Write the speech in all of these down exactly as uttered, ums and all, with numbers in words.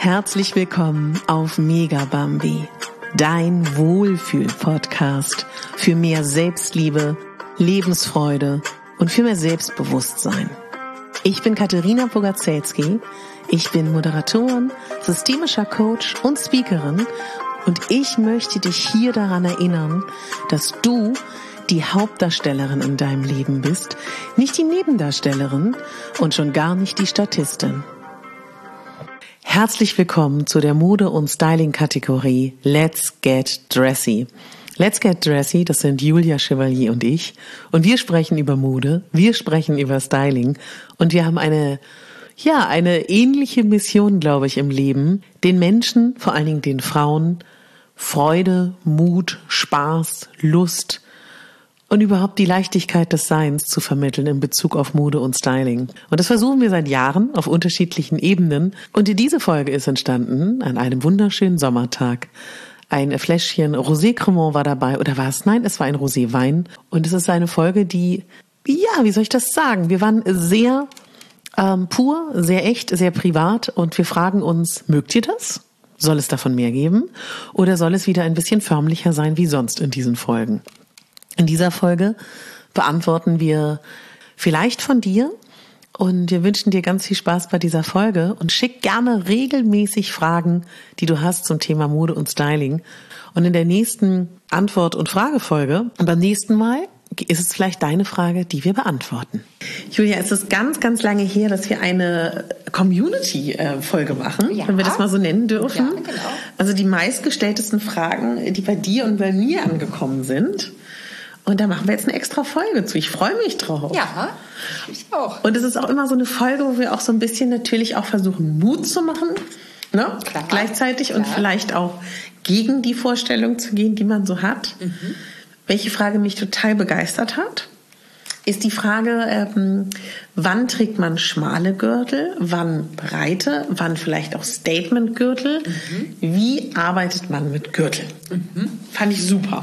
Herzlich willkommen auf Mega Bambi, dein Wohlfühl-Podcast für mehr Selbstliebe, Lebensfreude und für mehr Selbstbewusstsein. Ich bin Katharina Bogazelski, ich bin Moderatorin, systemischer Coach und Speakerin und ich möchte dich hier daran erinnern, dass du die Hauptdarstellerin in deinem Leben bist, nicht die Nebendarstellerin und schon gar nicht die Statistin. Herzlich willkommen zu der Mode- und Styling-Kategorie Let's Get Dressy. Let's Get Dressy, das sind Julia Chevalier und ich. Und wir sprechen über Mode, wir sprechen über Styling und wir haben eine, ja, eine ähnliche Mission, glaube ich, im Leben, den Menschen, vor allen Dingen den Frauen, Freude, Mut, Spaß, Lust und überhaupt die Leichtigkeit des Seins zu vermitteln in Bezug auf Mode und Styling. Und das versuchen wir seit Jahren auf unterschiedlichen Ebenen. Und diese Folge ist entstanden an einem wunderschönen Sommertag. Ein Fläschchen Rosé Cremant war dabei, oder war es? Nein, es war ein Rosé-Wein. Und es ist eine Folge, die, ja, wie soll ich das sagen? Wir waren sehr ähm, pur, sehr echt, sehr privat und wir fragen uns, mögt ihr das? Soll es davon mehr geben? Oder soll es wieder ein bisschen förmlicher sein wie sonst in diesen Folgen? In dieser Folge beantworten wir vielleicht von dir und wir wünschen dir ganz viel Spaß bei dieser Folge und schick gerne regelmäßig Fragen, die du hast zum Thema Mode und Styling. Und in der nächsten Antwort- und Fragefolge und beim nächsten Mal ist es vielleicht deine Frage, die wir beantworten. Julia, es ist ganz, ganz lange her, dass wir eine Community-Folge machen, ja, wenn wir das mal so nennen dürfen. Ja, genau. Also die meistgestelltesten Fragen, die bei dir und bei mir angekommen sind. Und da machen wir jetzt eine extra Folge zu. Ich freue mich drauf. Ja, ich auch. Und es ist auch immer so eine Folge, wo wir auch so ein bisschen natürlich auch versuchen, Mut zu machen, ne? Klar. Gleichzeitig Klar. Und vielleicht auch gegen die Vorstellung zu gehen, die man so hat. Mhm. Welche Frage mich total begeistert hat, ist die Frage, ähm, wann trägt man schmale Gürtel, wann breite, wann vielleicht auch Statement-Gürtel. Mhm. Wie arbeitet man mit Gürteln? Mhm. Fand ich super.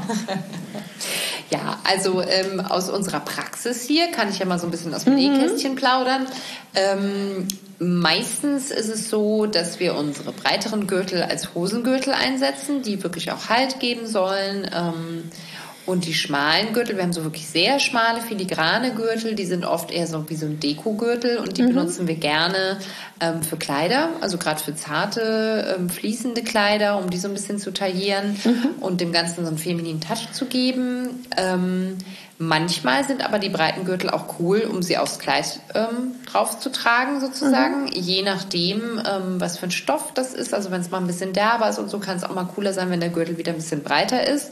Ja, also ähm, aus unserer Praxis hier kann ich ja mal so ein bisschen aus dem Nähkästchen mhm. plaudern. Ähm, meistens ist es so, dass wir unsere breiteren Gürtel als Hosengürtel einsetzen, die wirklich auch Halt geben sollen. Ähm, Und die schmalen Gürtel, wir haben so wirklich sehr schmale, filigrane Gürtel, die sind oft eher so wie so ein Dekogürtel und die mhm. benutzen wir gerne ähm, für Kleider, also gerade für zarte, ähm, fließende Kleider, um die so ein bisschen zu taillieren mhm. und dem Ganzen so einen femininen Touch zu geben. Ähm, manchmal sind aber die breiten Gürtel auch cool, um sie aufs Kleid ähm, drauf zu tragen sozusagen, mhm. je nachdem, ähm, was für ein Stoff das ist. Also wenn es mal ein bisschen derber ist und so, kann es auch mal cooler sein, wenn der Gürtel wieder ein bisschen breiter ist.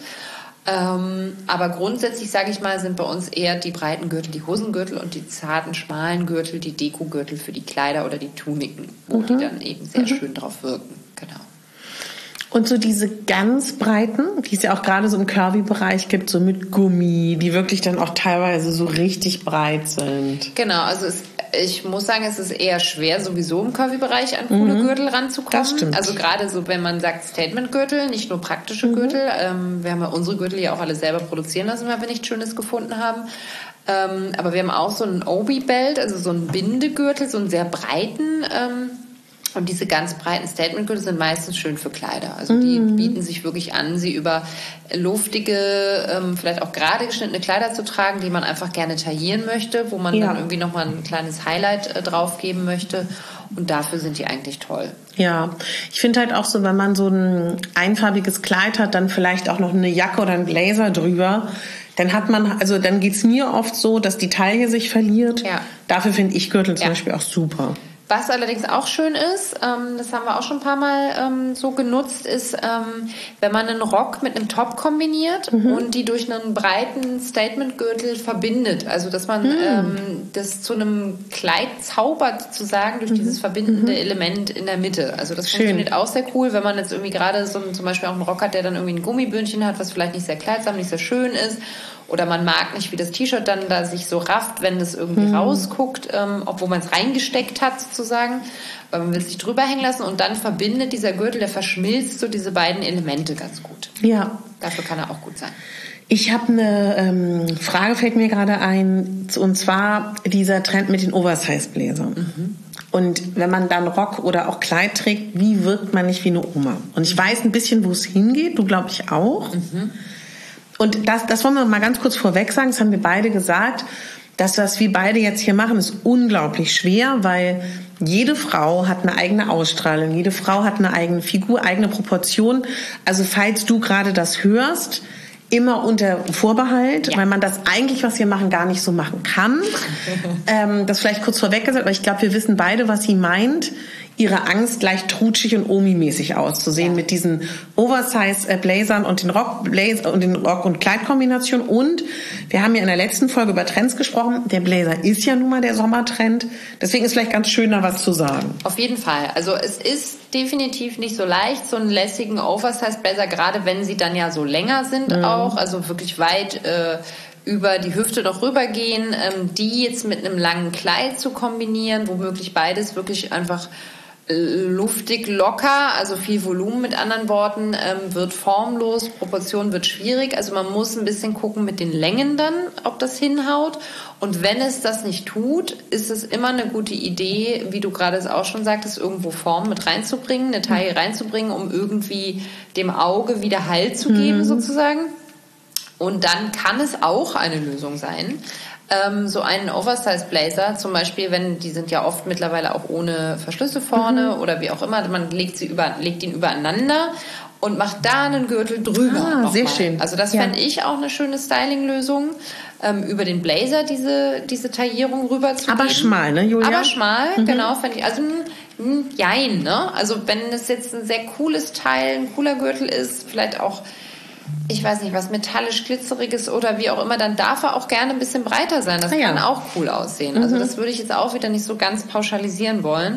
Ähm, aber grundsätzlich, sage ich mal, sind bei uns eher die breiten Gürtel die Hosengürtel und die zarten, schmalen Gürtel die Dekogürtel für die Kleider oder die Tuniken, wo mhm. die dann eben sehr mhm. schön drauf wirken. Genau. Und so diese ganz breiten, die es ja auch gerade so im Curvy-Bereich gibt, so mit Gummi, die wirklich dann auch teilweise so richtig breit sind. Genau, also es, ich muss sagen, es ist eher schwer, sowieso im Curvy-Bereich an coole mhm. Gürtel ranzukommen. Das stimmt. Also gerade so, wenn man sagt Statement-Gürtel, nicht nur praktische mhm. Gürtel. Ähm, wir haben ja unsere Gürtel ja auch alle selber produzieren lassen, weil wir nichts Schönes gefunden haben. Ähm, aber wir haben auch so einen Obi-Belt, also so einen Bindegürtel, so einen sehr breiten. Ähm, Und diese ganz breiten Statement-Gürtel sind meistens schön für Kleider. Also die mm. bieten sich wirklich an, sie über luftige, ähm, vielleicht auch gerade geschnittene Kleider zu tragen, die man einfach gerne taillieren möchte, wo man ja. dann irgendwie nochmal ein kleines Highlight äh, drauf geben möchte. Und dafür sind die eigentlich toll. Ja, ich finde halt auch so, wenn man so ein einfarbiges Kleid hat, dann vielleicht auch noch eine Jacke oder ein Blazer drüber, dann hat man, also dann geht's mir oft so, dass die Taille sich verliert. Ja. Dafür finde ich Gürtel zum ja. Beispiel auch super. Was allerdings auch schön ist, ähm, das haben wir auch schon ein paar Mal ähm, so genutzt, ist, ähm, wenn man einen Rock mit einem Top kombiniert mhm. und die durch einen breiten Statement-Gürtel verbindet. Also, dass man mhm. ähm, das zu einem Kleid zaubert, sozusagen, durch mhm. dieses verbindende mhm. Element in der Mitte. Also, das schön. Funktioniert auch sehr cool, wenn man jetzt irgendwie gerade so zum Beispiel auch einen Rock hat, der dann irgendwie ein Gummibündchen hat, was vielleicht nicht sehr kleidsam, nicht sehr schön ist. Oder man mag nicht, wie das T-Shirt dann da sich so rafft, wenn das irgendwie mhm. rausguckt, ähm, obwohl man es reingesteckt hat sozusagen. Weil man will es nicht drüber hängen lassen und dann verbindet dieser Gürtel, der verschmilzt so diese beiden Elemente ganz gut. Ja. Dafür kann er auch gut sein. Ich habe eine ähm, Frage, fällt mir gerade ein, und zwar dieser Trend mit den Oversize-Bläsern. Mhm. Und wenn man dann Rock oder auch Kleid trägt, wie wirkt man nicht wie eine Oma? Und ich weiß ein bisschen, wo es hingeht, du glaube ich auch. Mhm. Und das, das wollen wir mal ganz kurz vorweg sagen, das haben wir beide gesagt, dass was wir beide jetzt hier machen, ist unglaublich schwer, weil jede Frau hat eine eigene Ausstrahlung, jede Frau hat eine eigene Figur, eigene Proportion. Also falls du gerade das hörst, immer unter Vorbehalt, ja. weil man das eigentlich, was wir machen, gar nicht so machen kann. ähm, das vielleicht kurz vorweg gesagt, aber ich glaube, wir wissen beide, was sie meint, ihre Angst gleich trutschig und Omi-mäßig auszusehen ja. mit diesen Oversize-Blazern und den Rock Blazer und den Rock- und Kleidkombinationen. Und wir haben ja in der letzten Folge über Trends gesprochen. Der Blazer ist ja nun mal der Sommertrend. Deswegen ist vielleicht ganz schön, da was zu sagen. Auf jeden Fall. Also es ist definitiv nicht so leicht, so einen lässigen Oversize-Blazer, gerade wenn sie dann ja so länger sind mhm. auch, also wirklich weit äh, über die Hüfte noch rübergehen, ähm, die jetzt mit einem langen Kleid zu kombinieren, womöglich beides wirklich einfach luftig, locker, also viel Volumen mit anderen Worten, ähm, wird formlos, Proportion wird schwierig, also man muss ein bisschen gucken mit den Längen dann, ob das hinhaut, und wenn es das nicht tut, ist es immer eine gute Idee, wie du gerade es auch schon sagtest, irgendwo Form mit reinzubringen, eine Taille reinzubringen, um irgendwie dem Auge wieder Halt zu geben mhm. sozusagen, und dann kann es auch eine Lösung sein, so einen Oversize-Blazer, zum Beispiel, wenn die sind ja oft mittlerweile auch ohne Verschlüsse vorne mhm. oder wie auch immer, man legt sie über, legt ihn übereinander und macht da einen Gürtel drüber. Ah, sehr schön. Also das ja. fände ich auch eine schöne Styling-Lösung, ähm, über den Blazer diese diese Taillierung rüber zu Aber geben. schmal, ne, Julia? Aber schmal, mhm. genau, fände ich. Also ein, ein Jein, ne? Also wenn es jetzt ein sehr cooles Teil, ein cooler Gürtel ist, vielleicht auch, ich weiß nicht, was metallisch glitzeriges oder wie auch immer, dann darf er auch gerne ein bisschen breiter sein. Das ah, ja. kann auch cool aussehen. Mhm. Also das würde ich jetzt auch wieder nicht so ganz pauschalisieren wollen.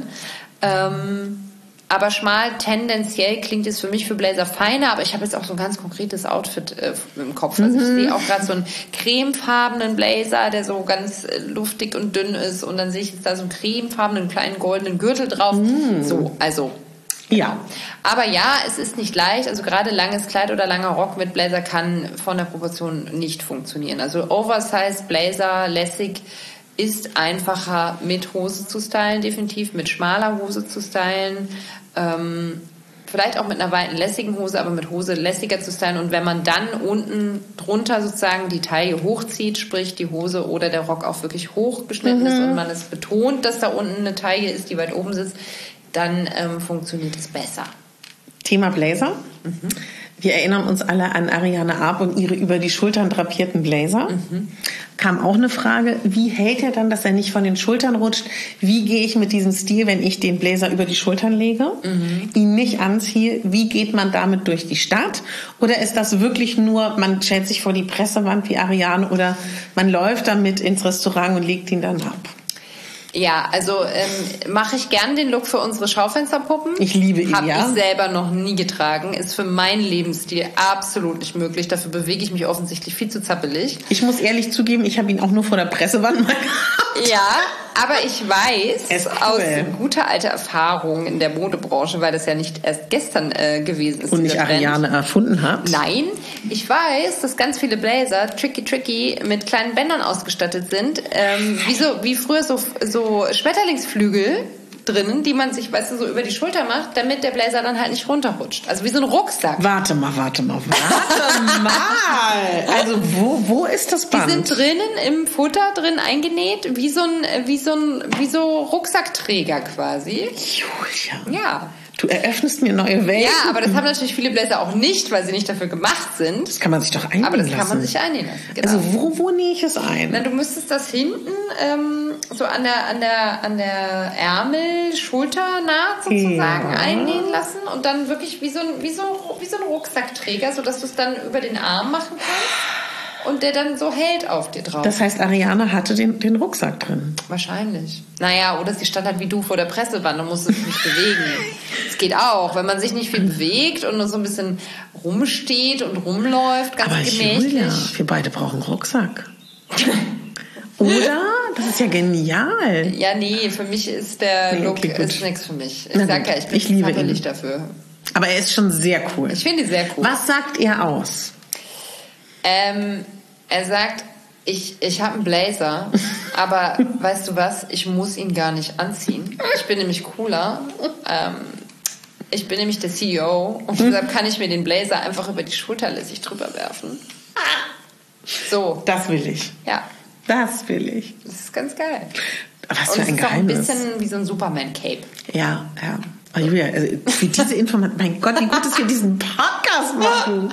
Ähm, aber schmal, tendenziell klingt es für mich für Blazer feiner, aber ich habe jetzt auch so ein ganz konkretes Outfit äh, im Kopf. Also mhm. ich sehe auch gerade so einen cremefarbenen Blazer, der so ganz äh, luftig und dünn ist, und dann sehe ich jetzt da so einen cremefarbenen kleinen goldenen Gürtel drauf. Mhm. So, also ja. Aber ja, es ist nicht leicht. Also gerade langes Kleid oder langer Rock mit Blazer kann von der Proportion nicht funktionieren. Also Oversize Blazer, lässig, ist einfacher mit Hose zu stylen, definitiv mit schmaler Hose zu stylen. Ähm, vielleicht auch mit einer weiten lässigen Hose, aber mit Hose lässiger zu stylen. Und wenn man dann unten drunter sozusagen die Taille hochzieht, sprich die Hose oder der Rock auch wirklich hochgeschnitten mhm. ist und man es betont, dass da unten eine Taille ist, die weit oben sitzt, dann ähm, funktioniert es besser. Thema Blazer. Mhm. Wir erinnern uns alle an Ariane Arp und ihre über die Schultern drapierten Blazer. Mhm. Kam auch eine Frage, wie hält er dann, dass er nicht von den Schultern rutscht? Wie gehe ich mit diesem Stil, wenn ich den Blazer über die Schultern lege, mhm. ihn nicht anziehe? Wie geht man damit durch die Stadt? Oder ist das wirklich nur, man stellt sich vor die Pressewand wie Ariane, oder man läuft damit ins Restaurant und legt ihn dann ab? Ja, also ähm, mache ich gern den Look für unsere Schaufensterpuppen. Ich liebe ihn, Hab ja. Habe ich selber noch nie getragen. Ist für meinen Lebensstil absolut nicht möglich. Dafür bewege ich mich offensichtlich viel zu zappelig. Ich muss ehrlich zugeben, ich habe ihn auch nur vor der Pressewand mal gehabt. Ja, aber ich weiß cool. aus guter alter Erfahrung in der Modebranche, weil das ja nicht erst gestern äh, gewesen ist. Und nicht Ariane erfunden hat. Nein, ich weiß, dass ganz viele Blazer tricky tricky mit kleinen Bändern ausgestattet sind. Ähm, wie, so, wie früher so, so Schmetterlingsflügel drinnen, die man sich, weißt du, so über die Schulter macht, damit der Blazer dann halt nicht runterrutscht. Also wie so ein Rucksack. Warte mal, warte mal, warte mal. Also wo, wo ist das Band? Die sind drinnen im Futter drin eingenäht, wie so ein, wie so ein, wie so Rucksackträger quasi. Julia. Ja. Du eröffnest mir neue Welten. Ja, aber das haben natürlich viele Blazer auch nicht, weil sie nicht dafür gemacht sind. Das kann man sich doch einnehmen lassen. Aber das kann man sich einnehmen lassen, genau. Also wo, wo nähe ich es ein? Na, du müsstest das hinten ähm, so an der, an der, an der Ärmel-Schulternaht sozusagen ja. einnähen lassen und dann wirklich wie so ein, wie so, wie so ein Rucksackträger, sodass du es dann über den Arm machen kannst. Und der dann so hält auf dir drauf. Das heißt, Ariane hatte den, den Rucksack drin. Wahrscheinlich. Naja, oder sie stand halt wie du vor der Pressewand und musste sich nicht bewegen. Das geht auch, wenn man sich nicht viel bewegt und nur so ein bisschen rumsteht und rumläuft, ganz Aber gemächlich. Julia, wir beide brauchen Rucksack. Oder? Das ist ja genial. Ja, nee, für mich ist der nee, Look okay, ist nichts für mich. Ich sag ja, ich bin ich liebe ihn dafür. Aber er ist schon sehr cool. Ich finde ihn sehr cool. Was sagt er aus? Ähm, er sagt, ich, ich habe einen Blazer Aber weißt du was? Ich muss ihn gar nicht anziehen. Ich bin nämlich cooler. Ähm, ich bin nämlich der C E O und deshalb kann ich mir den Blazer einfach über die Schulter lässig drüber werfen. So. Das will ich. Ja. Das will ich. Das ist ganz geil. Was und für ein es ist auch ein Geheimnis. bisschen wie so ein Superman-Cape. Ja, ja. Oh, Julia, also für diese Information, mein Gott, wie gut, dass wir diesen Podcast machen.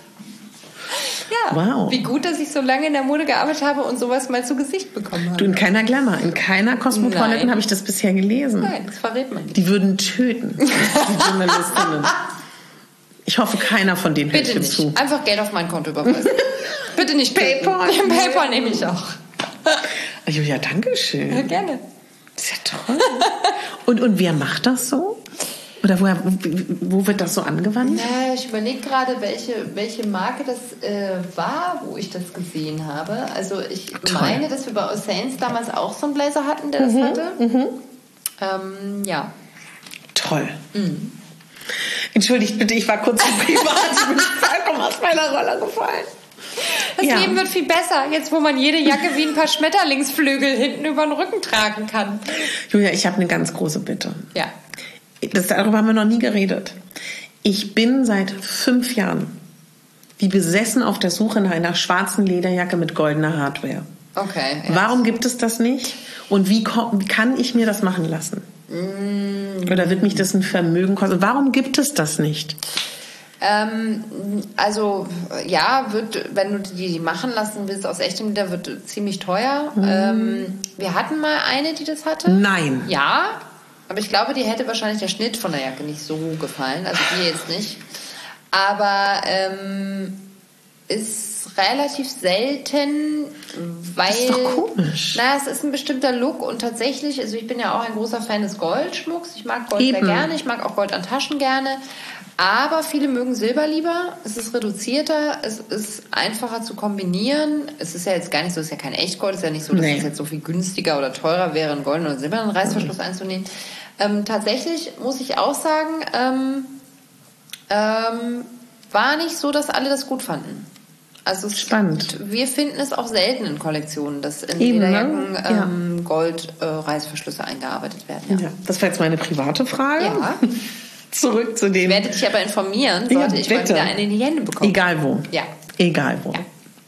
Ja, wow. Wie gut, dass ich so lange in der Mode gearbeitet habe und sowas mal zu Gesicht bekommen habe. Du, in keiner Glamour, in keiner Cosmopolitan habe ich das bisher gelesen. Nein, das verrät man nicht. Die würden töten, die Journalistinnen. Ich hoffe, keiner von denen hört Bitte hier nicht. zu. Einfach Geld auf mein Konto überweisen. Bitte nicht PayPal. PayPal nehme ich auch. Julia, danke schön. Ja, gerne. Das ist ja toll. und, und wer macht das so? Oder woher, wo wird das so angewandt? Na, ich überlege gerade, welche, welche Marke das äh, war, wo ich das gesehen habe. Also ich Toll. meine, dass wir bei Osains damals auch so einen Blazer hatten, der das Mhm, hatte. Mhm. Ähm, ja. Toll. Mhm. Entschuldigt bitte, ich war kurz zu privat. Ich bin vollkommen aus meiner Rolle gefallen. Das Ja. Leben wird viel besser, jetzt wo man jede Jacke wie ein paar Schmetterlingsflügel hinten über den Rücken tragen kann. Julia, ich habe eine ganz große Bitte. Ja. Das, darüber haben wir noch nie geredet. Ich bin seit fünf Jahren wie besessen auf der Suche nach einer schwarzen Lederjacke mit goldener Hardware. Okay. Ja. Warum gibt es das nicht? Und wie, wie kann ich mir das machen lassen? Mm. Oder wird mich das ein Vermögen kosten? Warum gibt es das nicht? Ähm, also ja, wird, wenn du die, die machen lassen willst aus echtem Leder, wird ziemlich teuer. Mhm. Ähm, wir hatten mal eine, die das hatte. Nein. Ja, aber ich glaube, die hätte wahrscheinlich der Schnitt von der Jacke nicht so gefallen. Also die jetzt nicht. Aber ähm, ist relativ selten, weil... Das ist doch komisch. Naja, es ist ein bestimmter Look und tatsächlich, also ich bin ja auch ein großer Fan des Goldschmucks. Ich mag Gold Eben. sehr gerne, ich mag auch Gold an Taschen gerne. Aber viele mögen Silber lieber. Es ist reduzierter, es ist einfacher zu kombinieren. Es ist ja jetzt gar nicht so, es ist ja kein Echtgold, es ist ja nicht so, dass Nee. es jetzt so viel günstiger oder teurer wäre, einen goldenen oder silbernen Reißverschluss mhm. einzunehmen. Ähm, tatsächlich muss ich auch sagen, ähm, ähm, war nicht so, dass alle das gut fanden. Also es, Spannend. Wir finden es auch selten in Kollektionen, dass in Eben, Lederjacken ne? Ja. ähm, Gold-Reißverschlüsse äh, eingearbeitet werden. Ja. Ja, das war jetzt meine private Frage. Ja. Zurück zu dem. Ich werde dich aber informieren, sollte Ja, ich mal bitte. wieder eine in die Hände bekommen. Egal wo. Ja. Egal wo. Ja.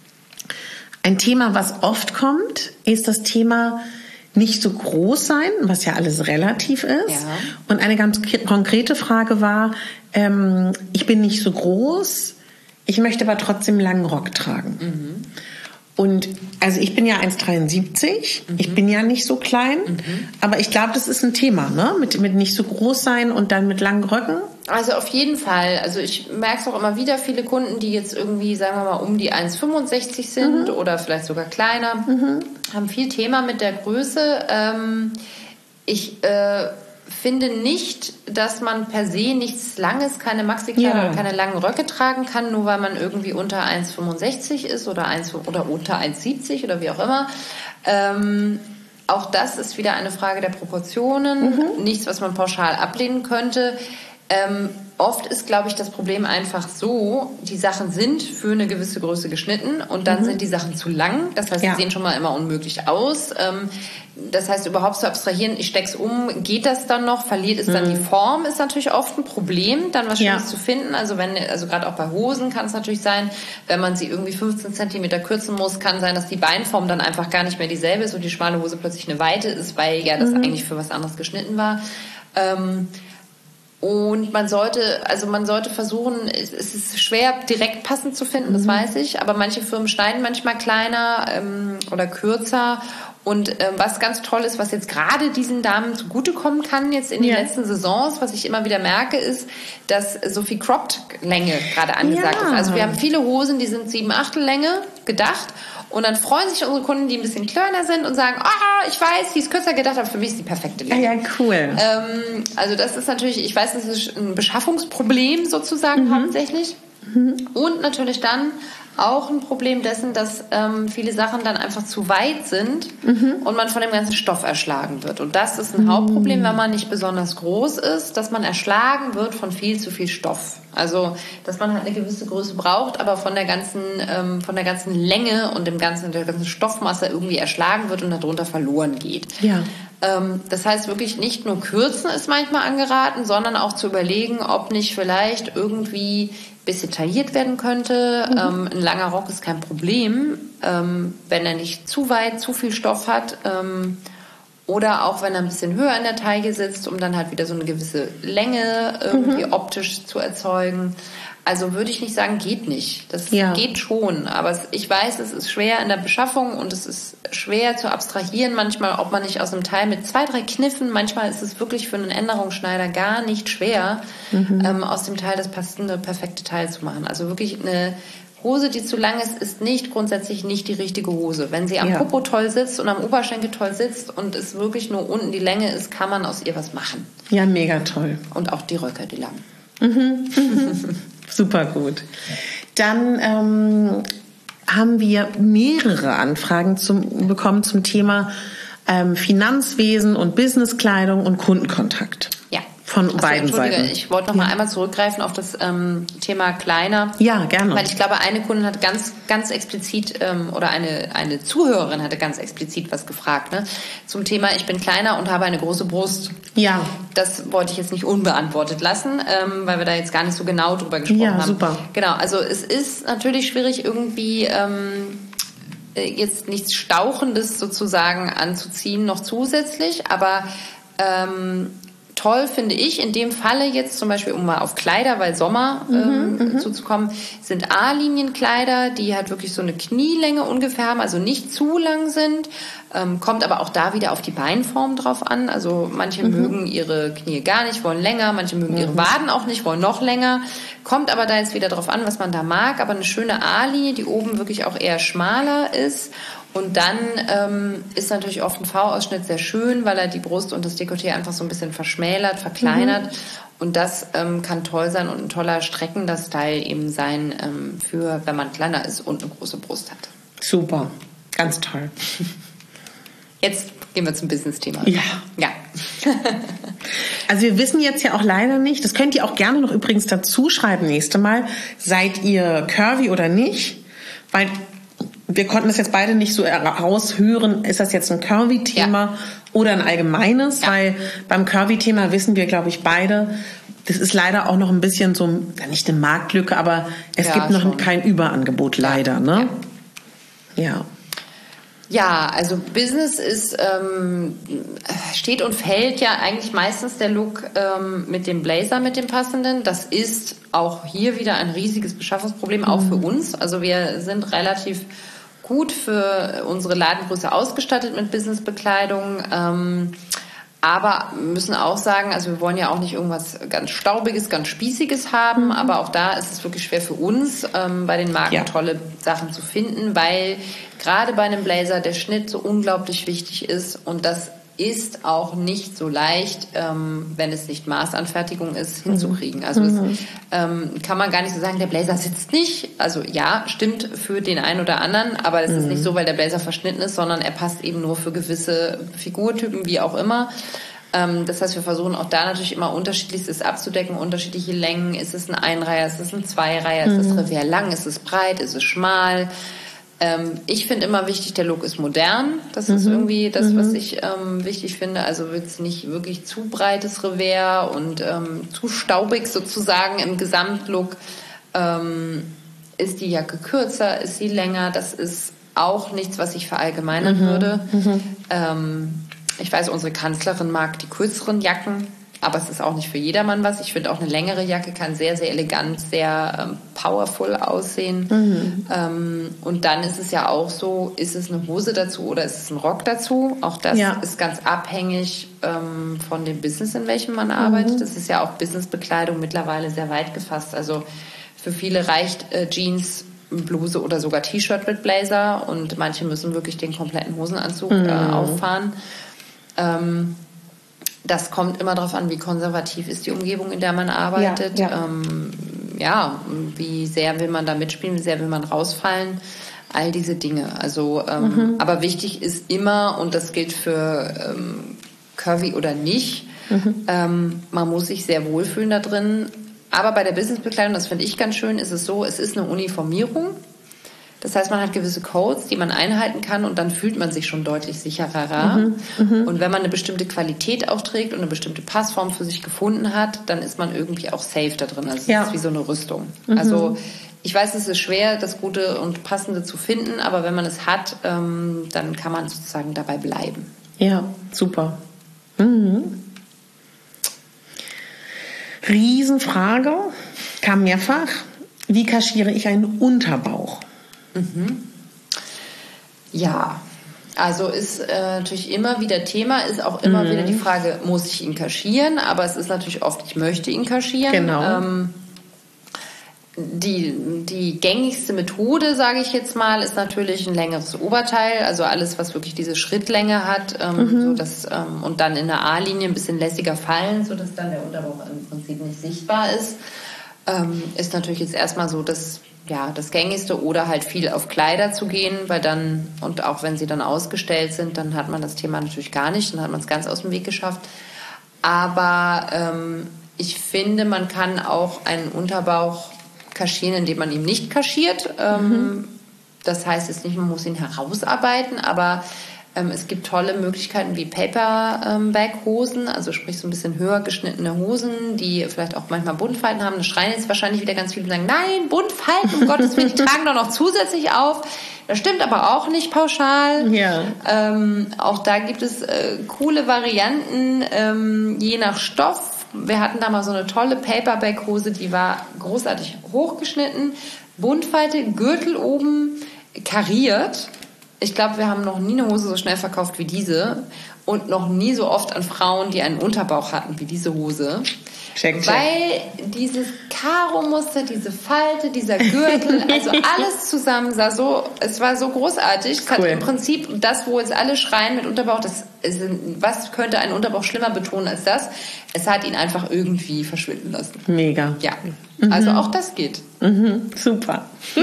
Ein Thema, was oft kommt, ist das Thema nicht so groß sein, was ja alles relativ ist. Ja. Und eine ganz k- konkrete Frage war, ähm, ich bin nicht so groß, ich möchte aber trotzdem einen langen Rock tragen. Mhm. Und also ich bin ja eins Komma dreiundsiebzig, mhm. ich bin ja nicht so klein, mhm. aber ich glaube, das ist ein Thema, ne? Mit, mit nicht so groß sein und dann mit langen Röcken. Also auf jeden Fall. Also ich merke es auch immer wieder, viele Kunden, die jetzt irgendwie, sagen wir mal, um die eins Komma fünfundsechzig sind mhm. oder vielleicht sogar kleiner, mhm. haben viel Thema mit der Größe. Ähm, ich äh, finde nicht, dass man per se nichts Langes, keine Maxi-Kleider Ja. oder keine langen Röcke tragen kann, nur weil man irgendwie unter eins Komma fünfundsechzig ist oder, eins, oder unter eins Komma siebzig oder wie auch immer. Ähm, auch das ist wieder eine Frage der Proportionen. Mhm. Nichts, was man pauschal ablehnen könnte. Ähm, oft ist, glaube ich, das Problem einfach so, die Sachen sind für eine gewisse Größe geschnitten und dann mhm. sind die Sachen zu lang. Das heißt, Ja. sie sehen schon mal immer unmöglich aus. Ähm, das heißt, überhaupt zu abstrahieren, ich steck's um, geht das dann noch? Verliert es dann Mhm. die Form? Ist natürlich oft ein Problem, dann was Ja. Schönes zu finden. Also wenn, also gerade auch bei Hosen kann es natürlich sein, wenn man sie irgendwie fünfzehn Zentimeter kürzen muss, kann sein, dass die Beinform dann einfach gar nicht mehr dieselbe ist und die schmale Hose plötzlich eine Weite ist, weil ja das Mhm. eigentlich für was anderes geschnitten war. Ähm, Und man sollte, also man sollte versuchen, es ist schwer direkt passend zu finden, das mhm. weiß ich, aber manche Firmen schneiden manchmal kleiner ähm, oder kürzer. Und ähm, was ganz toll ist, was jetzt gerade diesen Damen zugutekommen kann jetzt in den Ja. letzten Saisons, was ich immer wieder merke, ist, dass so viel Cropped-Länge gerade angesagt Ja. ist. Also wir haben viele Hosen, die sind sieben Achtel Länge gedacht. Und dann freuen sich unsere Kunden, die ein bisschen kleiner sind und sagen, ah, ich weiß, die ist kürzer gedacht, aber für mich ist die perfekte Länge. Ja, cool. Ähm, also das ist natürlich, ich weiß, das ist ein Beschaffungsproblem sozusagen mhm. hauptsächlich. Mhm. Und natürlich dann auch ein Problem dessen, dass ähm, viele Sachen dann einfach zu weit sind mhm. und man von dem ganzen Stoff erschlagen wird. Und das ist ein mhm. Hauptproblem, wenn man nicht besonders groß ist, dass man erschlagen wird von viel zu viel Stoff. Also, dass man halt eine gewisse Größe braucht, aber von der ganzen, ähm, von der ganzen Länge und dem ganzen, der ganzen Stoffmasse irgendwie erschlagen wird und darunter verloren geht. Ja. Ähm, das heißt wirklich nicht nur kürzen ist manchmal angeraten, sondern auch zu überlegen, ob nicht vielleicht irgendwie ein bisschen tailliert werden könnte. Mhm. Ähm, ein langer Rock ist kein Problem, ähm, wenn er nicht zu weit, zu viel Stoff hat. Ähm, Oder auch, wenn er ein bisschen höher in der Taille sitzt, um dann halt wieder so eine gewisse Länge irgendwie mhm. optisch zu erzeugen. Also würde ich nicht sagen, geht nicht. Das ja. geht schon. Aber es, ich weiß, es ist schwer in der Beschaffung und es ist schwer zu abstrahieren manchmal, ob man nicht aus einem Teil mit zwei, drei Kniffen, manchmal ist es wirklich für einen Änderungsschneider gar nicht schwer, mhm. ähm, aus dem Teil das passende, perfekte Teil zu machen. Also wirklich eine Hose, die zu lang ist, ist nicht grundsätzlich nicht die richtige Hose. Wenn sie am ja. Popo toll sitzt und am Oberschenkel toll sitzt und es wirklich nur unten die Länge ist, kann man aus ihr was machen. Ja, mega toll. Und auch die Röcke, die langen. Mhm. Super gut. Dann ähm, haben wir mehrere Anfragen zum, bekommen zum Thema ähm, Finanzwesen und Businesskleidung und Kundenkontakt. Ja. Von Achso, beiden Seiten. Ich wollte noch ja. mal einmal zurückgreifen auf das ähm, Thema kleiner. Ja, gerne. Weil ich glaube, eine Kundin hat ganz, ganz explizit ähm, oder eine eine Zuhörerin hatte ganz explizit was gefragt, ne, zum Thema: Ich bin kleiner und habe eine große Brust. Ja. Das wollte ich jetzt nicht unbeantwortet lassen, ähm, weil wir da jetzt gar nicht so genau drüber gesprochen ja, haben. Ja, super. Genau. Also es ist natürlich schwierig irgendwie ähm, jetzt nichts Stauchendes sozusagen anzuziehen noch zusätzlich, aber ähm, toll finde ich in dem Falle jetzt zum Beispiel, um mal auf Kleider, weil Sommer ähm, mhm, zuzukommen, sind A-Linienkleider, die halt wirklich so eine Knielänge ungefähr haben, also nicht zu lang sind, ähm, kommt aber auch da wieder auf die Beinform drauf an. Also manche mhm. mögen ihre Knie gar nicht, wollen länger, manche mögen mhm. ihre Waden auch nicht, wollen noch länger. Kommt aber da jetzt wieder drauf an, was man da mag, aber eine schöne A-Linie, die oben wirklich auch eher schmaler ist. Und dann ähm, ist natürlich oft ein V-Ausschnitt sehr schön, weil er die Brust und das Dekolleté einfach so ein bisschen verschmälert, verkleinert. Mhm. Und das ähm, kann toll sein und ein toller streckender Style eben sein, ähm, für wenn man kleiner ist und eine große Brust hat. Super, ganz toll. Jetzt gehen wir zum Business-Thema. Ja. Ja. Also wir wissen jetzt ja auch leider nicht, das könnt ihr auch gerne noch übrigens dazu schreiben nächste Mal, seid ihr curvy oder nicht? Weil wir konnten das jetzt beide nicht so heraushören, ist das jetzt ein Curvy-Thema ja. oder ein allgemeines, ja. weil beim Curvy-Thema wissen wir, glaube ich, beide, das ist leider auch noch ein bisschen so, nicht eine Marktlücke, aber es ja, gibt noch schon. kein Überangebot, leider. Ja. Ne? Ja. ja. Ja, also Business ist ähm, steht und fällt ja eigentlich meistens der Look ähm, mit dem Blazer, mit dem passenden. Das ist auch hier wieder ein riesiges Beschaffungsproblem, auch für uns. Also wir sind relativ gut für unsere Ladengröße ausgestattet mit Businessbekleidung. Ähm, aber müssen auch sagen, also wir wollen ja auch nicht irgendwas ganz Staubiges, ganz Spießiges haben, mhm. aber auch da ist es wirklich schwer für uns, ähm, bei den Marken ja. tolle Sachen zu finden, weil gerade bei einem Blazer der Schnitt so unglaublich wichtig ist und das ist auch nicht so leicht, ähm, wenn es nicht Maßanfertigung ist, hinzukriegen. Also mhm. es ähm, kann man gar nicht so sagen, der Blazer sitzt nicht. Also ja, stimmt für den einen oder anderen, aber es mhm. ist nicht so, weil der Blazer verschnitten ist, sondern er passt eben nur für gewisse Figurtypen, wie auch immer. Ähm, das heißt, wir versuchen auch da natürlich immer Unterschiedlichstes abzudecken, unterschiedliche Längen. Ist es ein Einreiher, ist es ein Zweireiher, mhm. ist es Revers lang, ist es breit, ist es schmal? Ähm, ich finde immer wichtig, der Look ist modern. Das mhm. ist irgendwie das, was ich ähm, wichtig finde. Also jetzt nicht wirklich zu breites Revers und ähm, zu staubig sozusagen im Gesamtlook. Ähm, ist die Jacke kürzer, ist sie länger? Das ist auch nichts, was ich verallgemeinern mhm. würde. Mhm. Ähm, ich weiß, unsere Kanzlerin mag die kürzeren Jacken. Aber es ist auch nicht für jedermann was. Ich finde auch eine längere Jacke kann sehr, sehr elegant, sehr ähm, powerful aussehen. Mhm. Ähm, und dann ist es ja auch so, ist es eine Hose dazu oder ist es ein Rock dazu? Auch das ja. ist ganz abhängig ähm, von dem Business, in welchem man arbeitet. Mhm. Das ist ja auch Businessbekleidung mittlerweile sehr weit gefasst. Also für viele reicht äh, Jeans, Bluse oder sogar T-Shirt mit Blazer. Und manche müssen wirklich den kompletten Hosenanzug mhm. äh, auffahren. Ähm, Das kommt immer darauf an, wie konservativ ist die Umgebung, in der man arbeitet. Ja, ja. Ähm, ja, wie sehr will man da mitspielen, wie sehr will man rausfallen, all diese Dinge. Also, ähm, mhm. aber wichtig ist immer, und das gilt für ähm, Curvy oder nicht, mhm. ähm, man muss sich sehr wohlfühlen da drin. Aber bei der Businessbekleidung, das finde ich ganz schön, ist es so, es ist eine Uniformierung. Das heißt, man hat gewisse Codes, die man einhalten kann und dann fühlt man sich schon deutlich sicherer. Mhm, mh. Und wenn man eine bestimmte Qualität auch trägt und eine bestimmte Passform für sich gefunden hat, dann ist man irgendwie auch safe da drin. Also ja. es ist wie so eine Rüstung. Mhm. Also ich weiß, es ist schwer, das Gute und Passende zu finden, aber wenn man es hat, ähm, dann kann man sozusagen dabei bleiben. Ja, super. Mhm. Riesenfrage, kam mehrfach. Wie kaschiere ich einen Unterbauch? Mhm. Ja, also ist äh, natürlich immer wieder Thema, ist auch immer mhm. wieder die Frage, muss ich ihn kaschieren? Aber es ist natürlich oft, ich möchte ihn kaschieren. Genau. Ähm, die, die gängigste Methode, sage ich jetzt mal, ist natürlich ein längeres Oberteil, also alles, was wirklich diese Schrittlänge hat, ähm, mhm. so dass, ähm, und dann in der A-Linie ein bisschen lässiger fallen, sodass dann der Unterbauch im Prinzip nicht sichtbar ist, ähm, ist natürlich jetzt erstmal so, dass ja, das Gängigste oder halt viel auf Kleider zu gehen, weil dann, und auch wenn sie dann ausgestellt sind, dann hat man das Thema natürlich gar nicht, dann hat man es ganz aus dem Weg geschafft. Aber ähm, ich finde, man kann auch einen Unterbauch kaschieren, indem man ihn nicht kaschiert. Ähm, mhm. Das heißt jetzt nicht, man muss ihn herausarbeiten, aber ähm, es gibt tolle Möglichkeiten wie Paperback-Hosen, also sprich so ein bisschen höher geschnittene Hosen, die vielleicht auch manchmal Buntfalten haben. Da schreien jetzt wahrscheinlich wieder ganz viele und sagen, nein, Buntfalten, um Gottes Willen, die tragen doch noch zusätzlich auf. Das stimmt aber auch nicht pauschal. Ja. Ähm, auch da gibt es äh, coole Varianten, ähm, je nach Stoff. Wir hatten da mal so eine tolle Paperback-Hose, die war großartig hochgeschnitten, Buntfalte, Gürtel oben, kariert. Ich glaube, wir haben noch nie eine Hose so schnell verkauft wie diese und noch nie so oft an Frauen, die einen Unterbauch hatten, wie diese Hose. Check, check. Weil dieses Karo-Muster, diese Falte, dieser Gürtel, also alles zusammen sah so, es war so großartig. Es cool. Hat im Prinzip das, wo jetzt alle schreien mit Unterbauch, das ist, was könnte einen Unterbauch schlimmer betonen als das? Es hat ihn einfach irgendwie verschwinden lassen. Mega. Ja, mhm. Also auch das geht. Mhm. Super.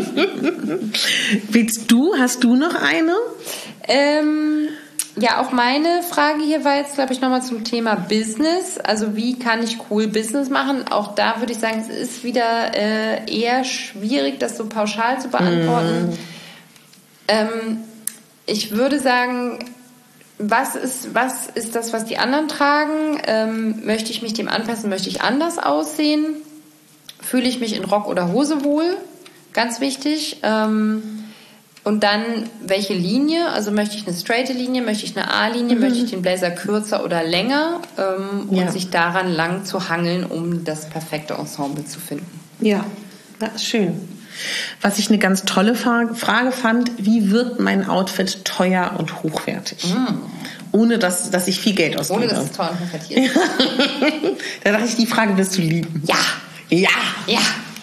Willst du, hast du noch eine? Ähm... Ja, auch meine Frage hier war jetzt, glaube ich, nochmal zum Thema Business. Also wie kann ich cool Business machen? Auch da würde ich sagen, es ist wieder äh, eher schwierig, das so pauschal zu beantworten. Mm. Ähm, ich würde sagen, was ist, was ist das, was die anderen tragen? Ähm, möchte ich mich dem anpassen? Möchte ich anders aussehen? Fühle ich mich in Rock oder Hose wohl? Ganz wichtig. Ähm, Und dann, welche Linie? Also möchte ich eine straighte Linie, möchte ich eine A-Linie, mhm. möchte ich den Blazer kürzer oder länger? Ähm, ja. Und sich daran lang zu hangeln, um das perfekte Ensemble zu finden. Ja, das ist schön. Was ich eine ganz tolle Frage fand, wie wird mein Outfit teuer und hochwertig? Mhm. Ohne, dass, dass ich viel Geld ausgebe. Ohne, dass es teuer und hochwertig ist. Da dachte ich, die Frage wirst du lieben. Ja. Ja. Ja.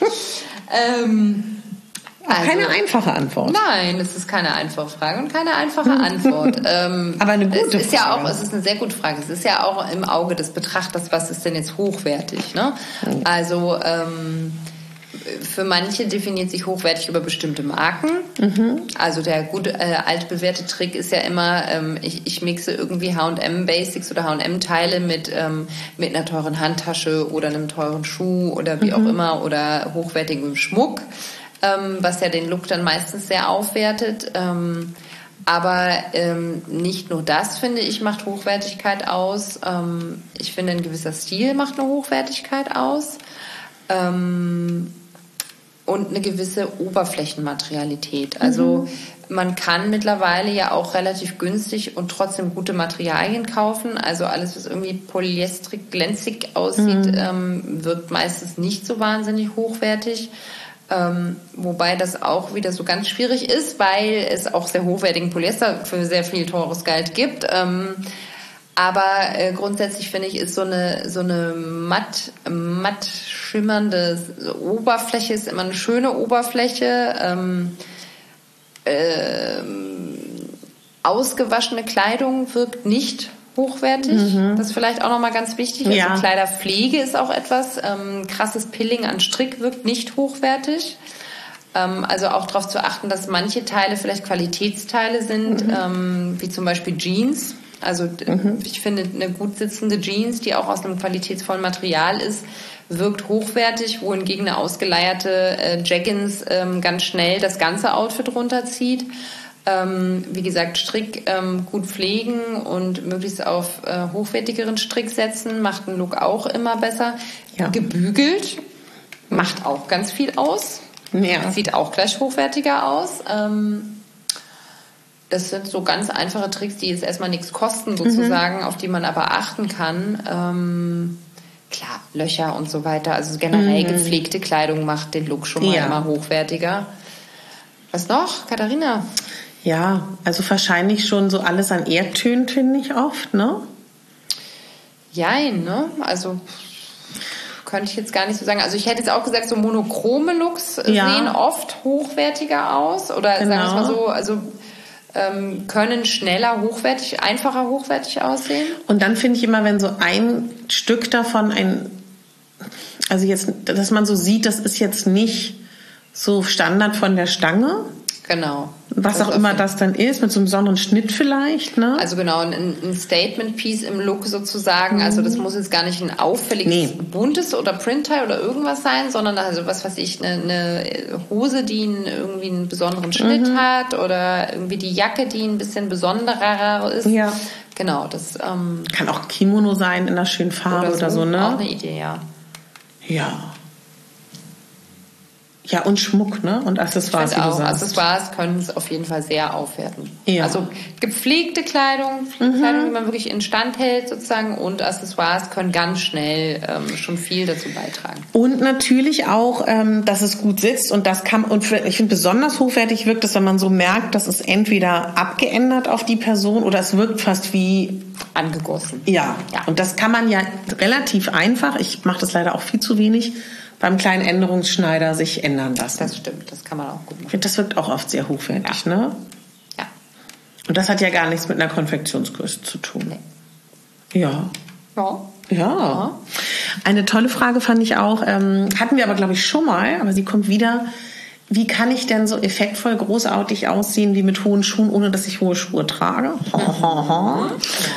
ähm... Also, keine einfache Antwort. Nein, es ist keine einfache Frage und keine einfache Antwort. ähm, Aber eine gute es ist Frage. Ja auch, es ist eine sehr gute Frage. Es ist ja auch im Auge des Betrachters, was ist denn jetzt hochwertig? Ne? Mhm. Also ähm, für manche definiert sich hochwertig über bestimmte Marken. Mhm. Also der gute äh, altbewährte Trick ist ja immer, ähm, ich, ich mixe irgendwie H und M Basics oder H und M Teile mit, ähm, mit einer teuren Handtasche oder einem teuren Schuh oder wie mhm. auch immer oder hochwertigem Schmuck. Ähm, was ja den Look dann meistens sehr aufwertet. Ähm, aber ähm, nicht nur das, finde ich, macht Hochwertigkeit aus. Ähm, ich finde, ein gewisser Stil macht eine Hochwertigkeit aus. Ähm, und eine gewisse Oberflächenmaterialität. Also mhm. man kann mittlerweile ja auch relativ günstig und trotzdem gute Materialien kaufen. Also alles, was irgendwie polyestrig, glänzig aussieht, mhm. ähm, wirkt meistens nicht so wahnsinnig hochwertig. Ähm, wobei das auch wieder so ganz schwierig ist, weil es auch sehr hochwertigen Polyester für sehr viel teures Geld gibt. Ähm, aber äh, grundsätzlich finde ich, ist so eine so eine matt, matt schimmernde Oberfläche ist immer eine schöne Oberfläche. Ähm, äh, ausgewaschene Kleidung wirkt nicht hochwertig. Mhm. Das ist vielleicht auch nochmal ganz wichtig. Also ja. Kleiderpflege ist auch etwas. Ähm, krasses Pilling an Strick wirkt nicht hochwertig. Ähm, also auch darauf zu achten, dass manche Teile vielleicht Qualitätsteile sind, mhm. ähm, wie zum Beispiel Jeans. Also mhm. ich finde, eine gut sitzende Jeans, die auch aus einem qualitätsvollen Material ist, wirkt hochwertig, wohingegen eine ausgeleierte äh, Jeggings ähm, ganz schnell das ganze Outfit runterzieht. Ähm, wie gesagt, Strick ähm, gut pflegen und möglichst auf äh, hochwertigeren Strick setzen, macht einen Look auch immer besser. Ja. Gebügelt macht auch ganz viel aus. Ja. Sieht auch gleich hochwertiger aus. Ähm, das sind so ganz einfache Tricks, die jetzt erstmal nichts kosten sozusagen, mhm. auf die man aber achten kann. Ähm, klar, Löcher und so weiter. Also generell mhm. gepflegte Kleidung macht den Look schon mal ja. immer hochwertiger. Was noch, Katharina? Ja, also wahrscheinlich schon so alles an Erdtönen, finde ich oft, ne? Jein, ne? Also könnte ich jetzt gar nicht so sagen. Also ich hätte jetzt auch gesagt, so monochrome Looks ja. sehen oft hochwertiger aus. Oder genau. sagen wir es mal so, also ähm, können schneller hochwertig, einfacher hochwertig aussehen. Und dann finde ich immer, wenn so ein Stück davon ein, also jetzt, dass man so sieht, das ist jetzt nicht so Standard von der Stange. Genau. Was auch immer das dann ist, mit so einem besonderen Schnitt vielleicht, ne? Also genau, ein, ein Statement-Piece im Look sozusagen. Mhm. Also das muss jetzt gar nicht ein auffälliges, nee. buntes oder Print-Teil oder irgendwas sein, sondern also was weiß ich, eine, eine Hose, die einen, irgendwie einen besonderen Schnitt mhm. hat oder irgendwie die Jacke, die ein bisschen besonderer ist. Ja. Genau, das ähm, kann auch Kimono sein in einer schönen Farbe oder so, oder so, ne? Auch eine Idee, ja. Ja. Ja, und Schmuck, ne? Und Accessoires, wie du auch. Sagst. Accessoires können es auf jeden Fall sehr aufwerten. Ja. Also gepflegte Kleidung, mhm. Kleidung, die man wirklich instand hält sozusagen, und Accessoires können ganz schnell ähm, schon viel dazu beitragen. Und natürlich auch, ähm, dass es gut sitzt, und das kann, und für, ich finde besonders hochwertig wirkt es, wenn man so merkt, dass es entweder abgeändert auf die Person oder es wirkt fast wie angegossen. Ja, ja. Und das kann man ja relativ einfach, ich mache das leider auch viel zu wenig, beim kleinen Änderungsschneider sich ändern lassen. Das stimmt, das kann man auch gut machen. Ich finde, das wirkt auch oft sehr hochwertig, ja. ne? Ja. Und das hat ja gar nichts mit einer Konfektionsgröße zu tun. Nee. Ja. Ja. Ja. Ja. Eine tolle Frage fand ich auch, ähm, hatten wir aber, glaube ich, schon mal, aber sie kommt wieder. Wie kann ich denn so effektvoll großartig aussehen wie mit hohen Schuhen, ohne dass ich hohe Schuhe trage? Ja.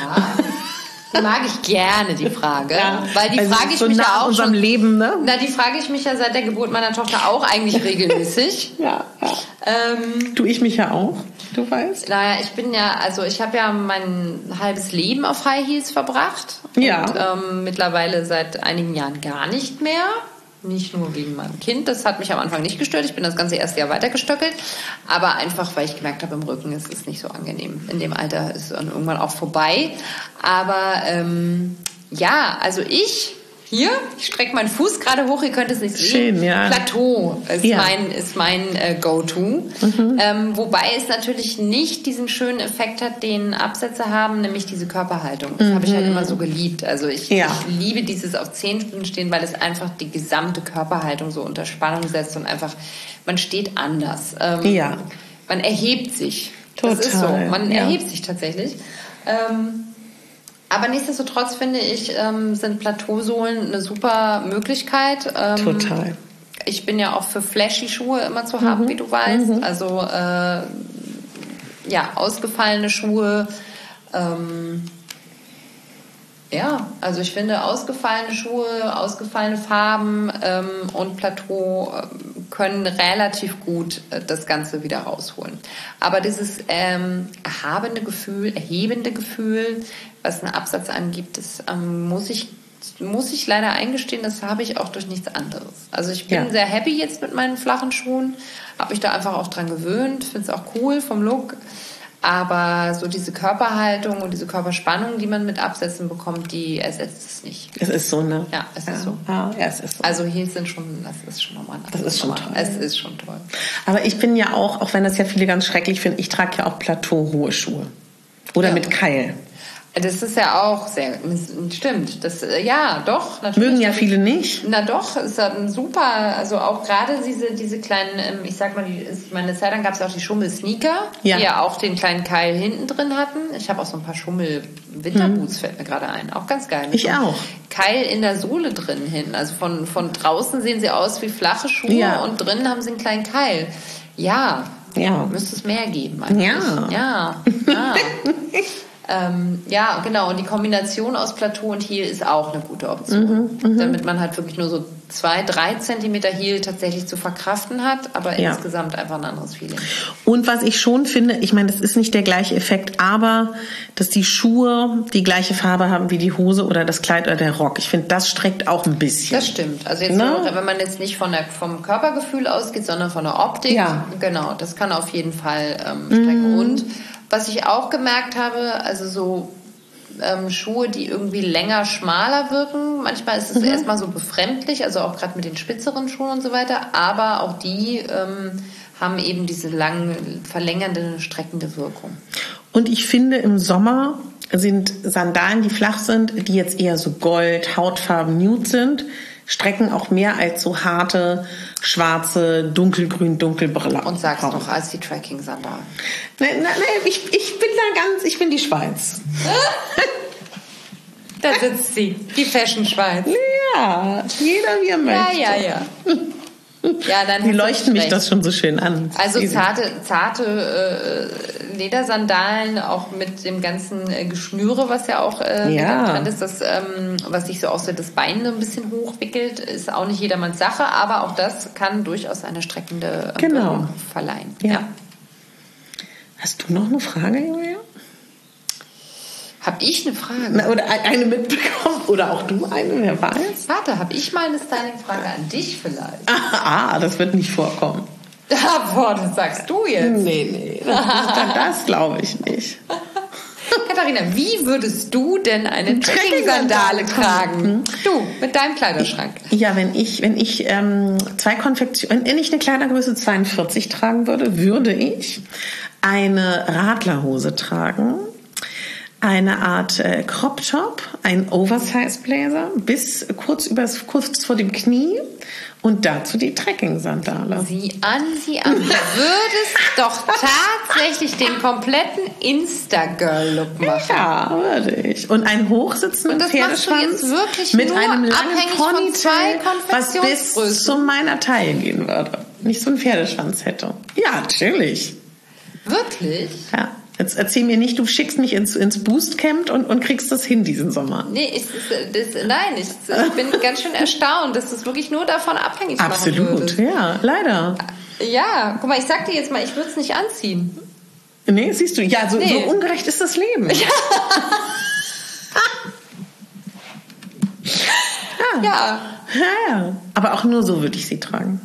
Die mag ich gerne, die Frage. Ja. Weil die also frage ich so mich nach ja auch unserem schon, Leben, ne? Na, die frage ich mich ja seit der Geburt meiner Tochter auch eigentlich regelmäßig. ja, ja. Ähm, du, ich mich ja auch, du weißt. Naja, ich bin ja, also ich habe ja mein halbes Leben auf High Heels verbracht. Ja. Und ähm, mittlerweile seit einigen Jahren gar nicht mehr. Nicht nur wegen meinem Kind, das hat mich am Anfang nicht gestört. Ich bin das ganze erste Jahr weitergestöckelt. Aber einfach, weil ich gemerkt habe, im Rücken ist es nicht so angenehm. In dem Alter ist es dann irgendwann auch vorbei. Aber ähm, ja, also ich, hier, ich strecke meinen Fuß gerade hoch, ihr könnt es nicht sehen. Schön, ja. Plateau ist ja. mein, ist mein äh, Go-To. Mhm. Ähm, wobei es natürlich nicht diesen schönen Effekt hat, den Absätze haben, nämlich diese Körperhaltung. Das mhm. habe ich halt immer so geliebt. Also ich, ja. ich liebe dieses auf Zehenspitzen stehen, weil es einfach die gesamte Körperhaltung so unter Spannung setzt und einfach, man steht anders. Ähm, ja. Man erhebt sich. Total. Das ist so. Man ja. erhebt sich tatsächlich. Ähm, Aber nichtsdestotrotz finde ich, ähm, sind Plateausohlen eine super Möglichkeit. Ähm, Total. Ich bin ja auch für flashy Schuhe immer zu haben, mhm. wie du weißt. Mhm. Also äh, ja, ausgefallene Schuhe. Ähm, ja, also ich finde ausgefallene Schuhe, ausgefallene Farben ähm, und Plateau äh, können relativ gut äh, das Ganze wieder rausholen. Aber dieses ähm, erhabene Gefühl, erhebende Gefühl, was einen Absatz angibt, das ähm, muss ich muss ich leider eingestehen, das habe ich auch durch nichts anderes. Also ich bin ja. sehr happy jetzt mit meinen flachen Schuhen, habe mich da einfach auch dran gewöhnt, finde es auch cool vom Look. Aber so diese Körperhaltung und diese Körperspannung, die man mit Absätzen bekommt, die ersetzt es nicht. Es ist so, ne? Ja, es ja. ist so. Ja, ja, es ist so. Also hier sind schon, das ist schon nochmal Das ist schon toll. Es ist schon toll. Aber ich bin ja auch, auch wenn das ja viele ganz schrecklich finden, ich trage ja auch plateauhohe Schuhe. Oder ja. mit Keil. Das ist ja auch sehr, stimmt. Das, ja, doch, natürlich. Mögen ja viele nicht. Na doch, ist ja ein super, also auch gerade diese, diese kleinen, ich sag mal, die, ich meine, eine Zeit lang gab es ja auch die Schummel-Sneaker, ja. die ja auch den kleinen Keil hinten drin hatten. Ich habe auch so ein paar Schummel-Winterboots, hm. fällt mir gerade ein. Auch ganz geil. Ich auch. Keil in der Sohle drin hinten. Also von, von draußen sehen sie aus wie flache Schuhe ja. und drinnen haben sie einen kleinen Keil. Ja. Ja. Müsste es mehr geben eigentlich. Ja. Ja. Ja. Ähm, ja, genau. Und die Kombination aus Plateau und Heel ist auch eine gute Option. Mhm, damit man halt wirklich nur so zwei, drei Zentimeter Heel tatsächlich zu verkraften hat, aber ja. insgesamt einfach ein anderes Feeling. Und was ich schon finde, ich meine, das ist nicht der gleiche Effekt, aber dass die Schuhe die gleiche Farbe haben wie die Hose oder das Kleid oder der Rock. Ich finde, das streckt auch ein bisschen. Das stimmt. Also jetzt, nur, wenn man jetzt nicht von der, vom Körpergefühl ausgeht, sondern von der Optik. Ja. Genau, das kann auf jeden Fall ähm, strecken. Mhm. Und was ich auch gemerkt habe, also so ähm, Schuhe, die irgendwie länger, schmaler wirken. Manchmal ist es mhm. erstmal so befremdlich, also auch gerade mit den spitzeren Schuhen und so weiter. Aber auch die ähm, haben eben diese lange, verlängernde, streckende Wirkung. Und ich finde, im Sommer sind Sandalen, die flach sind, die jetzt eher so Gold, Hautfarben, Nude sind, strecken auch mehr als so harte, schwarze, dunkelgrün, dunkelbraun. Und sagst noch als die Trekking-Sandalen. Nein, nein, ich, ich bin da ganz, ich bin die Schweiz. Da sitzt sie, die Fashion-Schweiz. Ja, jeder wie er möchte. Ja, ja, ja. Ja, dann die leuchten mich das schon so schön an. Also zarte, zarte äh, Ledersandalen, auch mit dem ganzen äh, Geschnüre, was ja auch äh, ja. drin ist, das, ähm, was sich so auch so das Bein so ein bisschen hochwickelt, ist auch nicht jedermanns Sache, aber auch das kann durchaus eine streckende äh, genau. Wirkung verleihen. Ja. Ja. Hast du noch eine Frage, Julia? Habe ich eine Frage? Na, oder eine mitbekommen? Oder auch du eine, wer weiß? Warte, habe ich mal eine Styling-Frage an dich vielleicht? Ah, ah, das wird nicht vorkommen. Ah, boah, das sagst du jetzt. Nee, nee, das, das glaube ich nicht. Katharina, wie würdest du denn eine Trekking-Sandale tragen? Du, mit deinem Kleiderschrank. Ja, wenn ich, wenn ich ähm, zwei Konfektionen, wenn ich eine Kleidergröße zweiundvierzig tragen würde, würde ich eine Radlerhose tragen, eine Art äh, Crop Top, ein Oversize Blazer bis kurz übers, kurz vor dem Knie und dazu die Trekking-Sandale. Sieh an, sieh an. Du würdest doch tatsächlich den kompletten Insta-Girl-Look machen. Ja, würde ich. Und einen hochsitzenden Pferdeschwanz mit einem langen Ponytail, was bis zu meiner Taille gehen würde. Nicht so einen Pferdeschwanz hätte. Ja, natürlich. Wirklich? Ja. Jetzt erzähl mir nicht, du schickst mich ins, ins Boostcamp und, und kriegst das hin diesen Sommer. Nee, ich, das, nein, ich, ich bin ganz schön erstaunt, dass das wirklich nur davon abhängig machen Absolut, würdest. Ja, leider. Ja, guck mal, ich sag dir jetzt mal, ich würde es nicht anziehen. Nee, siehst du, ja, so, nee. so ungerecht ist das Leben. Ja. ja. Ja. Ja, ja. Aber auch nur so würde ich sie tragen.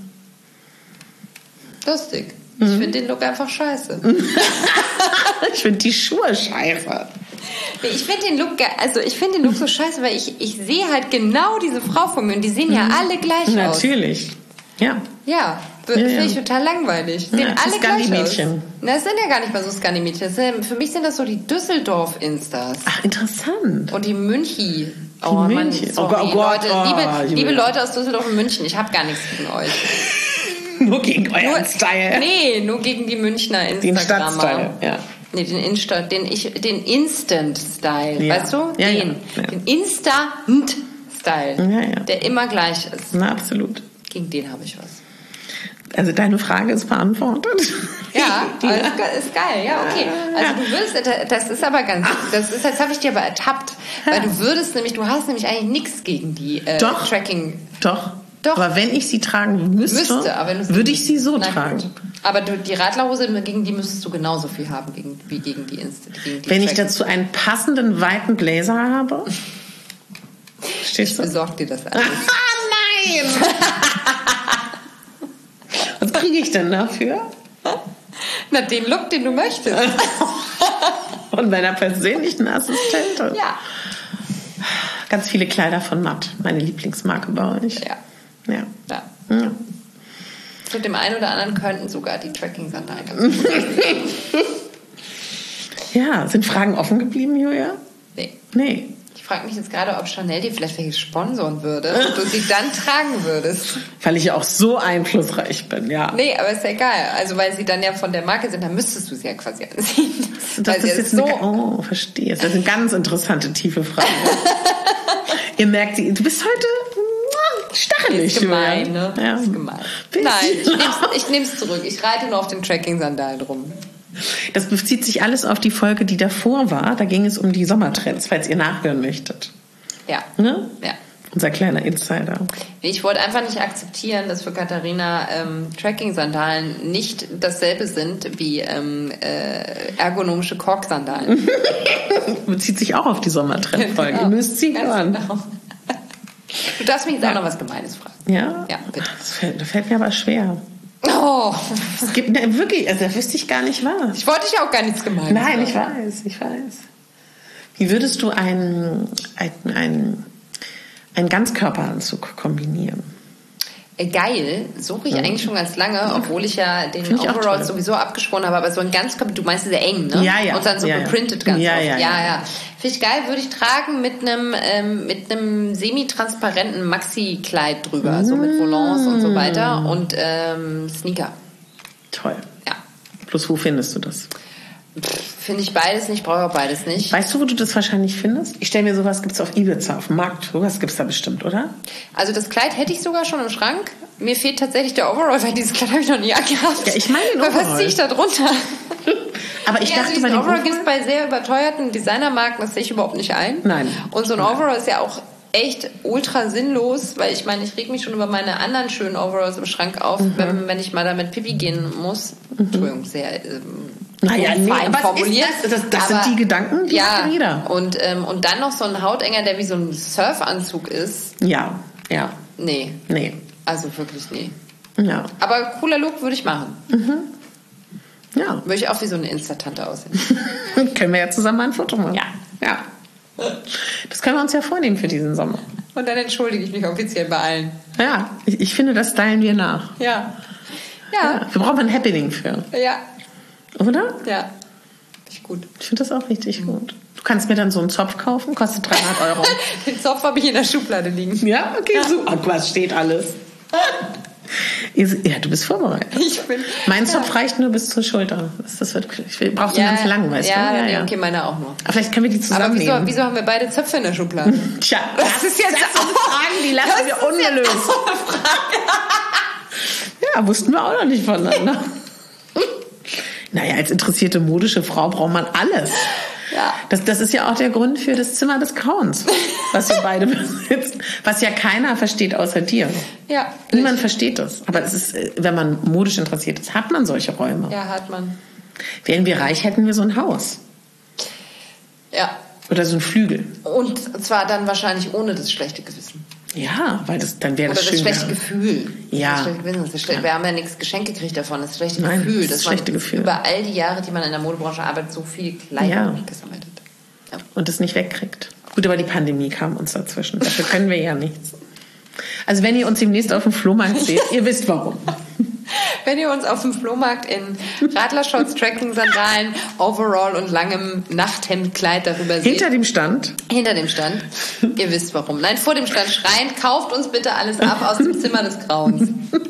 Lustig. Ich mhm. finde den Look einfach scheiße. Ich finde die Schuhe scheiße. Ich finde den Look, also ich finde den Look so scheiße, weil ich, ich sehe halt genau diese Frau von mir und die sehen ja alle gleich Natürlich. aus. Natürlich. Ja. Ja, finde ja, ja. ich total langweilig. Sehen ja, alle gleich Scandi-Mädchen. aus. Na, das sind ja gar nicht mal so Scandi-Mädchen. Für mich sind das so die Düsseldorf-Instas. Ach, interessant. Und die Münchi. Die oh Münchi. Mann, sorry, oh Gott, Leute, oh, liebe, liebe Leute aus Düsseldorf und München, ich habe gar nichts gegen euch. Nur gegen euren nur, Style. Nee, nur gegen die Münchner Instagrammer. Den Stadtstyle, ja. Nee, den Insta, den ich, den Instant-Style, ja. weißt du? Ja, den, ja. den Instant-Style, ja, ja. der immer gleich ist. Na, absolut. Gegen den habe ich was. Also deine Frage ist beantwortet. Ja, aber ist, ist geil, ja, okay. Also du würdest, das ist aber ganz, das ist, jetzt habe ich dir aber ertappt, weil du würdest nämlich, du hast nämlich eigentlich nichts gegen die äh, Doch. Tracking. Doch. Doch. Aber wenn ich sie tragen müsste, müsste aber würde ich sie so Nein, tragen. Gut. Aber du, die Radlerhose, gegen die müsstest du genauso viel haben gegen, wie gegen die Insta. Gegen die wenn Tracking. Ich dazu einen passenden, weiten Blazer habe, stehst du? Ich besorg dir das alles. Ah, nein! Was kriege ich denn dafür? Na, den Look, den du möchtest. Von meiner persönlichen Assistentin. Ja. Ganz viele Kleider von Matt, meine Lieblingsmarke bei euch. Ja. Ja. ja. ja. Zu dem einen oder anderen könnten sogar die Tracking-Sandalen ganz gut. Ja, sind Fragen offen geblieben, Julia? Nee. Nee. Ich frage mich jetzt gerade, ob Chanel dir vielleicht welche sponsoren würde und du sie dann tragen würdest. Weil ich ja auch so einflussreich bin, ja. Nee, aber ist ja egal. Also, weil sie dann ja von der Marke sind, dann müsstest du sie ja quasi anziehen. Das ist jetzt so. Eine, oh, verstehe. Das ist eine ganz interessante, tiefe Frage. Ihr merkt, du bist heute stachelig. Ist gemein, ne? Ja. Ist gemein. Nein, ich nehme es zurück. Ich reite nur auf den Tracking-Sandalen rum. Das bezieht sich alles auf die Folge, die davor war. Da ging es um die Sommertrends, falls ihr nachhören möchtet. Ja. Ne? Ja. Unser kleiner Insider. Ich wollte einfach nicht akzeptieren, dass für Katharina ähm, Tracking-Sandalen nicht dasselbe sind wie ähm, äh, ergonomische Kork-Sandalen. Bezieht sich auch auf die Sommertrend-Folge. Genau. Ihr müsst sie Ganz hören. Genau. Du darfst mich jetzt ja. auch noch was Gemeines fragen. Ja? Ja, bitte. Das fällt, das fällt mir aber schwer. Oh. Es gibt ne, wirklich, also da wüsste ich gar nicht was. Ich wollte dich auch gar nichts Gemeines Nein, sagen. ich weiß, ich weiß. Wie würdest du einen, einen, einen, einen Ganzkörperanzug kombinieren? Äh, geil, suche ich ja. eigentlich schon ganz lange, obwohl ich ja den Find ich Overall sowieso abgesprochen habe, aber so ein Ganzkörper, du meinst sehr eng, ne? Ja, ja. Und dann so ja, geprintet ja. ganz ja, oft. ja, ja, ja. ja. Finde ich geil, würde ich tragen mit einem ähm, mit einem semi-transparenten Maxi-Kleid drüber, mm. so mit Volants und so weiter und ähm, Sneaker. Toll. Ja. Plus, wo findest du das? Finde ich beides nicht, brauche auch beides nicht. Weißt du, wo du das wahrscheinlich findest? Ich stelle mir sowas, gibt es auf Ibiza, auf dem Markt. Sowas gibt es da bestimmt, oder? Also das Kleid hätte ich sogar schon im Schrank. Mir fehlt tatsächlich der Overall, weil dieses Kleid habe ich noch nie angehabt. Ja, ich meine den Overall. Was ziehe ich da drunter? Aber ich ja, dachte, also bei den dem Overall gibt es bei sehr überteuerten Designermarken, das sehe ich überhaupt nicht ein. Nein. Und so ein Overall ist ja auch echt ultra sinnlos, weil ich meine, ich reg mich schon über meine anderen schönen Overalls im Schrank auf, mhm. wenn, wenn ich mal damit Pipi gehen muss. Mhm. Entschuldigung, sehr ähm, naja, nee, fein formuliert. Das, das, das aber, sind die Gedanken, die ja, hat jeder. Und, ähm, und dann noch so ein Hautenger, der wie so ein Surfanzug ist. Ja, ja. Nee. Nee. Also wirklich nee. Ja. Aber cooler Look würde ich machen. Mhm. Ja. Würde ich auch wie so eine Insta-Tante aussehen. Können wir ja zusammen mal ein Foto machen. Ja. Ja. Das können wir uns ja vornehmen für diesen Sommer. Und dann entschuldige ich mich offiziell bei allen. Ja, ich, ich finde, das stylen wir nach. Ja. Ja. Ja. Wir brauchen ein Happening für. Ja. Oder? Ja. Ist gut. Ich finde das auch richtig gut. Du kannst mir dann so einen Zopf kaufen, kostet dreihundert Euro. Den Zopf habe ich in der Schublade liegen. Ja, okay, ja. Super. Ach, was steht alles? Ja, du bist vorbereitet. Ich bin, mein Zopf ja. reicht nur bis zur Schulter. Das, das wird, ich brauche so einen ja, ganz lang, weißt ja, du? Ja, ja, okay, meine auch nur. Aber vielleicht können wir die zusammen Aber wieso, nehmen. wieso haben wir beide Zöpfe in der Schublade? Tja, das, das ist jetzt auch Fragen, die lassen das wir ungelöst. Ja, wussten wir auch noch nicht voneinander. Naja, als interessierte modische Frau braucht man alles. Ja. Das, das ist ja auch der Grund für das Zimmer des Grauens, was wir beide besitzen. Was ja keiner versteht außer dir. Ja. Niemand versteht das. Aber es ist, wenn man modisch interessiert ist, hat man solche Räume. Ja, hat man. Wären wir reich, hätten wir so ein Haus. Ja. Oder so ein Flügel. Und zwar dann wahrscheinlich ohne das schlechte Gewissen. Ja, weil das dann wäre das schön. Oder das schlechte Gefühl. Ja. Das schlechte Gewissen, das schlechte, ja. Wir haben ja nichts geschenkt gekriegt davon. Das schlechte Nein, Gefühl. das, das schlechte Gefühl. Über all die Jahre, die man in der Modebranche arbeitet, so viel Kleidung ja. gesammelt hat. Ja. Und das nicht wegkriegt. Gut, aber die Pandemie kam uns dazwischen. Dafür können wir ja nichts. Also wenn ihr uns demnächst auf dem Flohmarkt seht, ihr wisst warum. Wenn ihr uns auf dem Flohmarkt in Radlershorts, Trekking-Sandalen, Overall und langem Nachthemdkleid darüber seht. Hinter dem Stand? Hinter dem Stand. Ihr wisst warum. Nein, vor dem Stand schreien, kauft uns bitte alles ab aus dem Zimmer des Grauens.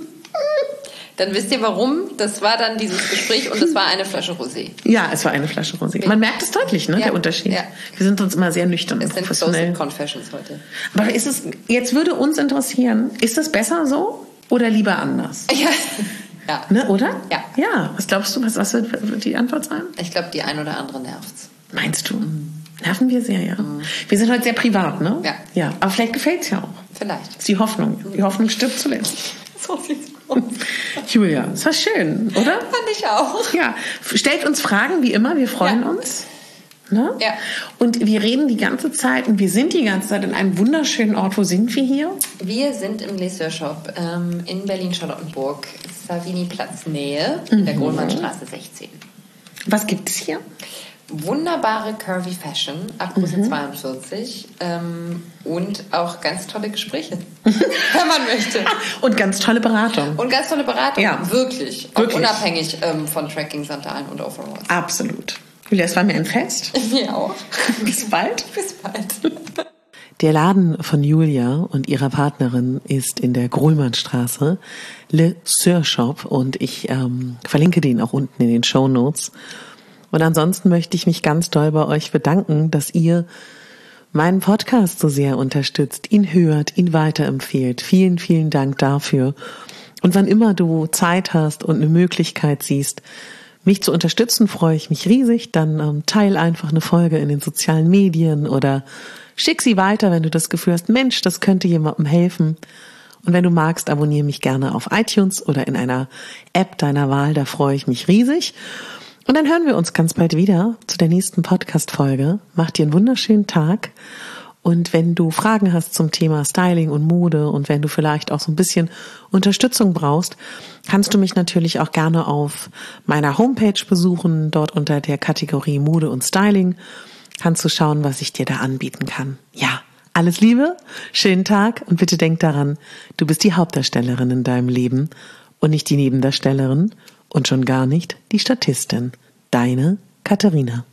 Dann wisst ihr warum. Das war dann dieses Gespräch und es war eine Flasche Rosé. Ja, es war eine Flasche Rosé. Man merkt es deutlich, ne, ja. der Unterschied. Ja. Wir sind uns immer sehr nüchtern und es sind professionell. Confessions heute. Aber ist es, jetzt würde uns interessieren, ist das besser so oder lieber anders? Ja. Ja. Ne, oder? Ja. Ja. Was glaubst du, was, was wird die Antwort sein? Ich glaube, die ein oder andere nervt's. Meinst du? Mhm. Nerven wir sehr, ja. Mhm. Wir sind heute sehr privat, ne? Ja. Ja. Aber vielleicht gefällt's ja auch. Vielleicht. Das ist die Hoffnung. Die Hoffnung stirbt zuletzt. So sieht's aus. Julia, das war schön, oder? Fand ich auch. Ja. Stellt uns Fragen, wie immer. Wir freuen ja. uns. Ne? Ja. Und wir reden die ganze Zeit und wir sind die ganze Zeit in einem wunderschönen Ort. Wo sind wir hier? Wir sind im Lesueur Shop ähm, in Berlin-Charlottenburg, Savini-Platz-Nähe, in mhm. der Grohlmannstraße sechzehn. Was gibt es hier? Wunderbare Curvy Fashion ab Größe mhm. zweiundvierzig ähm, und auch ganz tolle Gespräche, wenn man möchte. Und ganz tolle Beratung. Und ganz tolle Beratung, ja. wirklich. wirklich. Auch unabhängig ähm, von Tracking-Sandalen und Overalls. Absolut. Julia, es war mir ein Fest. Mir auch. Bis bald. Bis bald. Der Laden von Julia und ihrer Partnerin ist in der Grolmannstraße, Le Sœur Shop, und ich ähm, verlinke den auch unten in den Shownotes. Und ansonsten möchte ich mich ganz doll bei euch bedanken, dass ihr meinen Podcast so sehr unterstützt, ihn hört, ihn weiterempfehlt. Vielen, vielen Dank dafür. Und wann immer du Zeit hast und eine Möglichkeit siehst, mich zu unterstützen, freue ich mich riesig. Dann ähm, teil einfach eine Folge in den sozialen Medien oder schick sie weiter, wenn du das Gefühl hast, Mensch, das könnte jemandem helfen. Und wenn du magst, abonniere mich gerne auf iTunes oder in einer App deiner Wahl, da freue ich mich riesig. Und dann hören wir uns ganz bald wieder zu der nächsten Podcast-Folge. Mach dir einen wunderschönen Tag. Und wenn du Fragen hast zum Thema Styling und Mode und wenn du vielleicht auch so ein bisschen Unterstützung brauchst, kannst du mich natürlich auch gerne auf meiner Homepage besuchen. Dort unter der Kategorie Mode und Styling kannst du schauen, was ich dir da anbieten kann. Ja, alles Liebe, schönen Tag und bitte denk daran, du bist die Hauptdarstellerin in deinem Leben und nicht die Nebendarstellerin und schon gar nicht die Statistin. Deine Katharina.